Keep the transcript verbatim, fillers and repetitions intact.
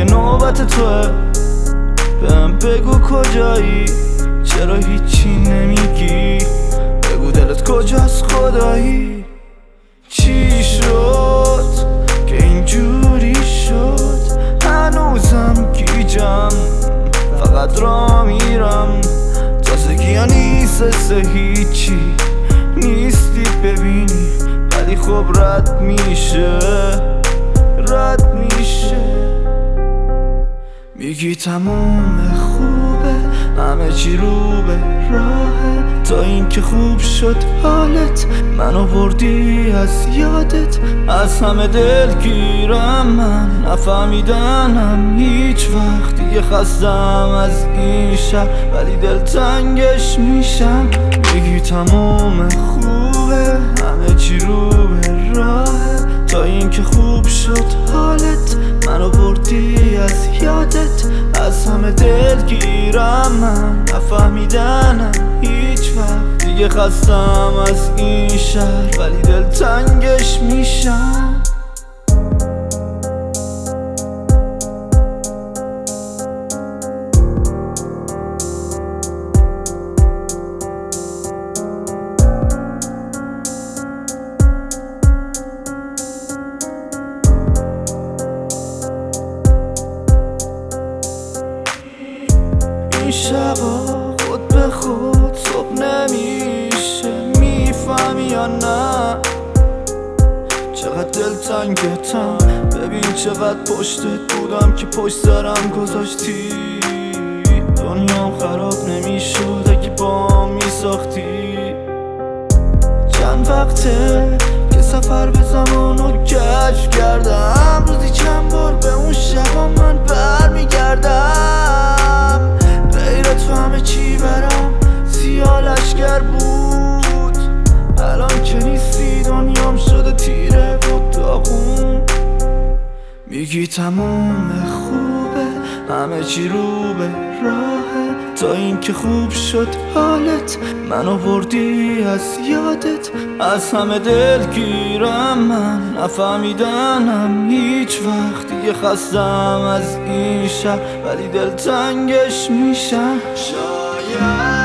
دیگه نوبت توه، بهم بگو کجایی، چرا هیچی نمیگی، بگو دلت کجاست خدایی. چی شد که اینجوری شد، هنوزم گیجم، فقط را میرم، تازگی ها نیست هیچی نیستی ببینی، ولی خب رد میشه رد میشه. میگی تموم خوبه، همه چی رو به راهه، تا اینکه خوب شد حالت، منو بردی از یادت، از همه دلگیرم من، نفهمیدنم هیچ وقت، دیگه خستم از این شهر ولی دلتنگش میشم. میگی تموم خوبه، همه چی رو به راهه، تا اینکه خوب شد حالت، منو بردی از یادت، از همه دلگیرم من، نفهمیدنم هیچ وقت، دیگه خستم از این شهر ولی دلتنگش میشم. این شبا خود به خود صبح نمیشه، میفهمی یا نه چقدر دلتنگتم، ببین چقدر پشتت بودم که پشت سرم گذاشتی، دنیام خراب نمیشد اگه با میساختی. چند وقته که سفر به زمانو کشف کردم، روزی چند بار به اون شبا من برمیگردم، غیرت تو همه چی برام سیاه لشگر بود، الان که نیستی دنیام شده تیره بود داغون. میگی تموم خوبه، همه چی رو به راهه، تا اینکه خوب شد حالت، منو بردی از یادت، از همه دلگیرم من، نفهمیدنم هیچ وقت، دیگه خستم از این شهر ولی دلتنگش میشم. شاید